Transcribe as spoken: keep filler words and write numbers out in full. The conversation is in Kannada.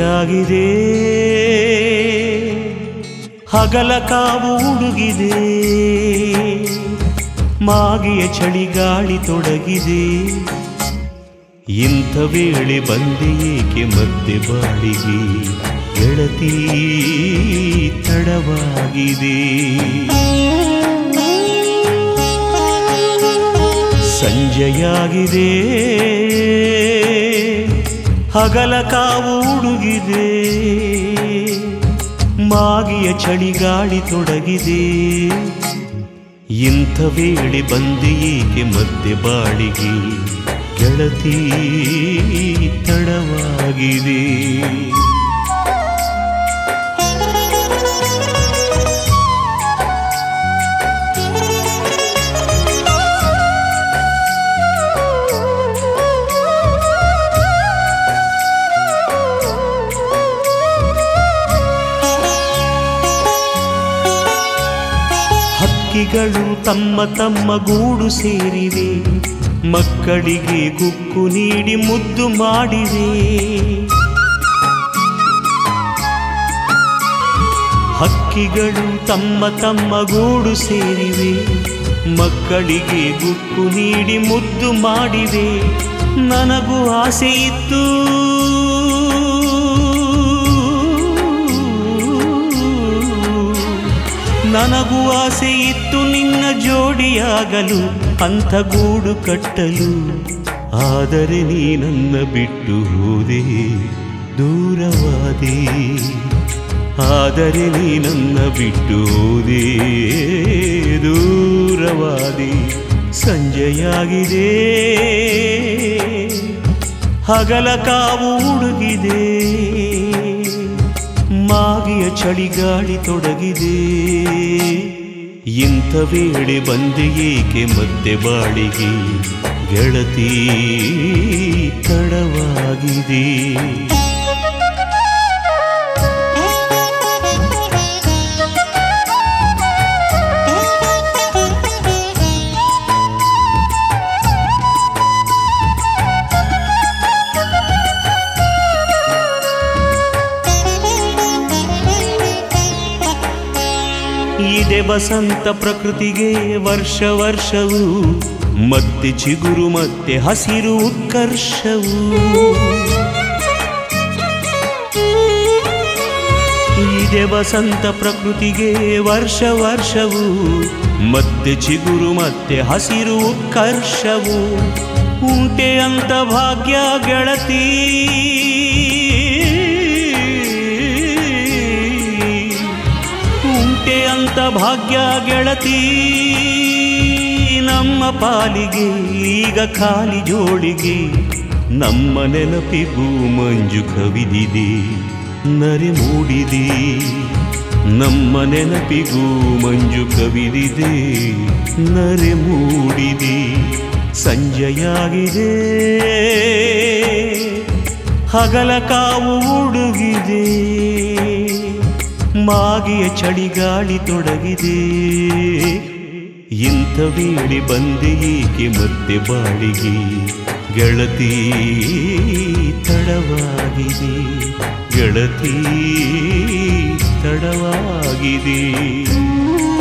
ಸಂಜೆಯಾಗಿದೆ, ಹಗಲ ಕಾವು ಉಡುಗಿದೆ, ಮಾಗಿಯ ಚಳಿಗಾಳಿ ತೊಡಗಿದೆ. ಇಂಥ ವೇಳೆ ಬಂದೆ ಏಕೆ ಮತ್ತೆ ಬಾಳಿಗೆ, ಗೆಳತಿ ತಡವಾಗಿದೆ. ಸಂಜೆಯಾಗಿದೆ, ಹಗಲ ಕಾವು ಉಡುಗಿದೆ, ಮಾಗಿಯ ಚಳಿಗಾಳಿ ತೊಡಗಿದೆ. ಇಂಥ ವೇಳೆ ಬಂದೆ ಏಕೆ ಮತ್ತೆ ಬಾಳಿಗೆ, ಗೆಳತಿ ತಡವಾಗಿದೆ. ಹಕ್ಕಿಗಳು ತಮ್ಮ ತಮ್ಮ ಗೂಡು ಸೇರಿವೆ, ಮಕ್ಕಳಿಗೆ ಗುಕ್ಕು ನೀಡಿ ಮುದ್ದು ಮಾಡಿವೆ. ಹಕ್ಕಿಗಳು ತಮ್ಮ ತಮ್ಮ ಗೂಡು ಸೇರಿವೆ, ಮಕ್ಕಳಿಗೆ ಗುಕ್ಕು ನೀಡಿ ಮುದ್ದು ಮಾಡಿವೆ. ನನಗೂ ಆಸೆ ಇತ್ತು, ನನಗೂ ಆಸೆ ಇತ್ತು ನಿನ್ನ ಜೋಡಿಯಾಗಲು, ಅಂಥ ಗೂಡು ಕಟ್ಟಲು. ಆದರೆ ನೀ ನನ್ನ ಬಿಟ್ಟು ಹೋದೆ, ದೂರವಾದೆ. ಆದರೆ ನೀ ನನ್ನ ಬಿಟ್ಟು ಹೋದೆ, ದೂರವಾದೆ. ಸಂಜೆಯಾಗಿದೆ, ಹಗಲ ಕಾವು ಉಡುಗಿದೆ, ಮಾಗಿಯ ಚಳಿಗಾಳಿ ತೊಡಗಿದೆ. ಇಂಥ ವೇಳೆ ಬಂದೆ ಏಕೆ ಮತ್ತೆ ಬಾಳಿಗೆ, ಗೆಳತಿ ತಡವಾಗಿದೆ. ಇದೆ ವಸಂತ ಪ್ರಕೃತಿಗೆ ವರ್ಷ ವರ್ಷವೂ, ಮತ್ತೆ ಚಿಗುರು ಮತ್ತೆ ಹಸಿರು ಉತ್ಕರ್ಷವು. ಇದೆ ವಸಂತ ಪ್ರಕೃತಿಗೆ ವರ್ಷ ವರ್ಷವೂ, ಮತ್ತೆ ಚಿಗುರು ಮತ್ತೆ ಹಸಿರು ಉತ್ಕರ್ಷವು. ಉಂಟೆ ಅಂತ ಭಾಗ್ಯ ಗೆಳತಿ, ಉಂಟೆ ಅಂತ ಭಾಗ್ಯ ಗೆಳತಿ. ನಮ್ಮ ಪಾಲಿಗೆ ಈಗ ಖಾಲಿ ಜೋಳಿಗೆ, ನಮ್ಮ ನೆನಪಿಗೂ ಮಂಜು ಕವಿದಿದೆ, ನರೆ ಮೂಡಿದೆ. ನಮ್ಮ ನೆನಪಿಗೂ ಮಂಜು ಕವಿದಿದೆ, ನರೆ ಮೂಡಿದೆ. ಸಂಜೆಯಾಗಿದೆ, ಹಗಲ ಕಾವು ಉಡುಗಿದೆ, ಮಾಗಿಯ ಚಳಿಗಾಳಿ ತೊಡಗಿದೆ. ಇಂಥ ವೇಳೆ ಬಂದೆ ಏಕೆ ಮತ್ತೆ ಬಾಳಿಗೆ, ಗೆಳತಿ ತಡವಾಗಿದೆ, ಗೆಳತಿ ತಡವಾಗಿದೆ.